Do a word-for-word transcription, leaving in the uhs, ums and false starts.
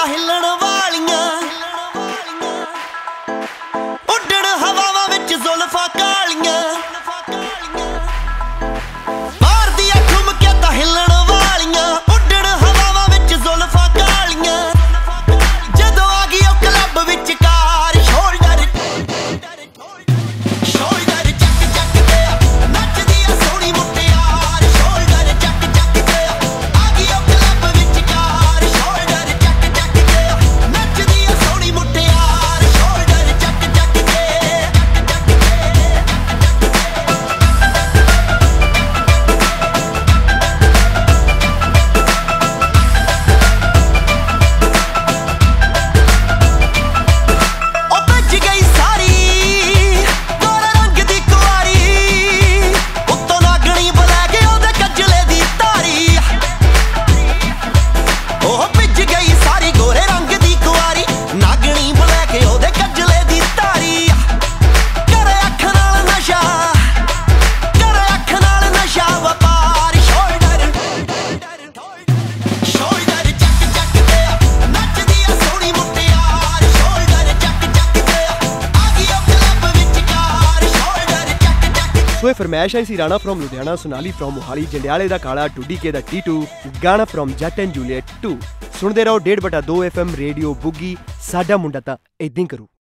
ਤਾਂ ਹਿੱਲਣ ਵਾਲੀਆਂ ਉੱਡਣ ਹਵਾਵਾਂ ਵਿੱਚ ਜ਼ੁਲਫਾਂ ਕਾਲੀਆਂ ਮਾਰਦੀ ਅੱਖ ਠੁਮਕੇ ਤਾਂ ਹਿੱਲਣ ਵਾਲੀਆਂ ਉੱਡਣ ਹਵਾਵਾਂ ਵਿੱਚ ਜ਼ੁਲਫਾਂ ਕਾਲੀਆਂ ਜਦੋਂ ਆ ਗਈ ਉਹ ਕਲੱਬ ਵਿੱਚ ਕਾਰ ਸ਼ੋਲਡਰ ਸ਼ੋਲਡਰ ਚੱਕ ਚੱਕ ਕੇ ਨੱਚਦੀ ਆ ਸੋਹਣੀ ਮੁਟਿਆਰ ਸ਼ੋਲਡਰ ਚੱਕ ਚੱਕ ਕੇ ਆ ਗਈ ਉਹ ਕਲੱਬ ਵਿੱਚ ਕਾਰ ਸ਼ੋਲਡਰ ਚੱਕ ਚੱਕ ਕੇ ਨੱਚਦੀ ਆ ਸੋਹਣੀ ਮੁਟਿਆਰ ਸ਼ੋਲਡਰ ਚੱਕ ਚੱਕ ਕੇ ਸੋ ਇਹ ਫਰਮਾਇਸ਼ ਆਈ ਸੀ ਰਾਣਾ ਫਰੋਮ ਲੁਧਿਆਣਾ, ਸੋਨਾਲੀ ਫਰੋਮ ਮੋਹਾਲੀ, ਜੰਡਿਆਲੇ ਦਾ ਕਾਲਾ, ਟੂਡੀ ਕੇ ਦਾ ਟੀਟੂ, ਗਾਣਾ ਫਰੋਮ ਜੱਟ ਐਂਡ ਜੂਲੀਅਟ ਟੂ। ਸੁਣਦੇ ਰਹੋ ਡੇਢ ਬਟਾ ਦੋ ਐਫ ਐਮ ਰੇਡੀਓ ਬੁੱਗੀ। ਸਾਡਾ ਮੁੰਡਾ ਤਾਂ ਏਦਾਂ ਹੀ ਕਰੂ।